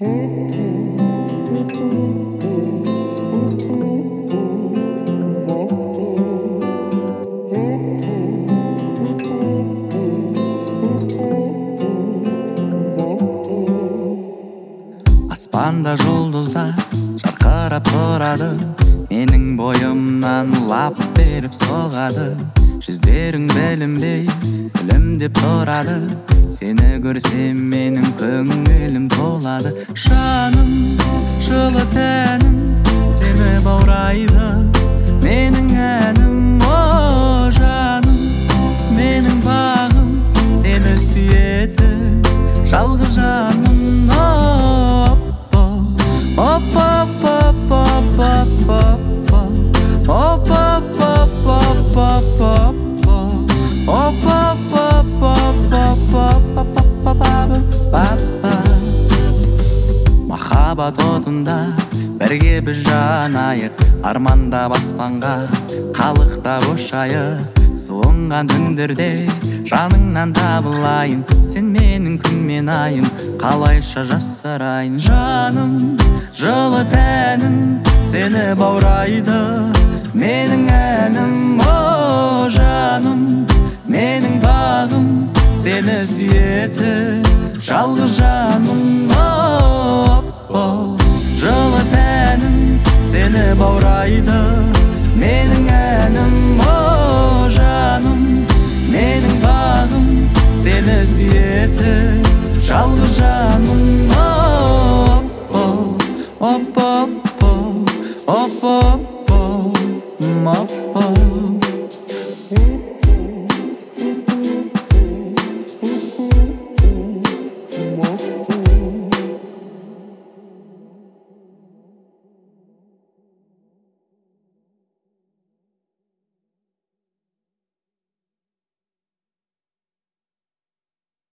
Аспанда жұлдыздар жарқырап тұрады, менің бойымнан лап беріп соғады. Жүздерің білінбей күлімдеп тұрады, сені көрсем менің көңілім толады. Жаным, жылы тәнім сені баурайды, менің әнім. О жаным, менің бағым сені сүйеді, жалғыз жаным. Махаббат отында бірге біз жанайық, армандап аспанға қалықтап ұшайық. Суынған түндерде жаныңнан табылайын, сен менің күн мен айым, қалайша жасырайын. Жаным, жылы тәнім сені баурайды, менің әнім. О жаным, менің бағым сені сүйеді, жалғыз жаным. О жылы тәнім сені баурайды, менің әнім. О жаным, менің бағым сені сүйеді, жалғыз жаным.